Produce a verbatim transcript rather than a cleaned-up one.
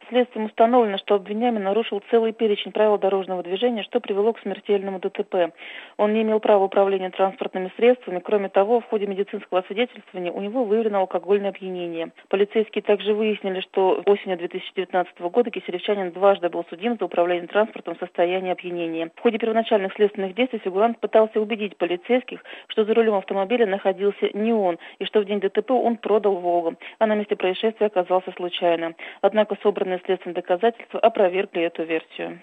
Следствием установлено, что обвиняемый нарушил целый перечень правил дорожного движения, что привело к смертельному ДТП. Он не имел права управления транспортными средствами. Кроме того, в ходе медицинского освидетельствования у него выявлено алкогольное опьянение. Полицейские также выяснили, что осенью две тысячи девятнадцатого года киселевчанин дважды был судим за управление транспортом в состоянии опьянения. В ходе первоначальных следственных действий фигурант пытался убедить полицейских, что за рулем автомобиля находился не он, и что в день ДТП он продал «Волгу», а на месте происшествия оказался случайно. Однако собранные следственные доказательства опровергли эту версию.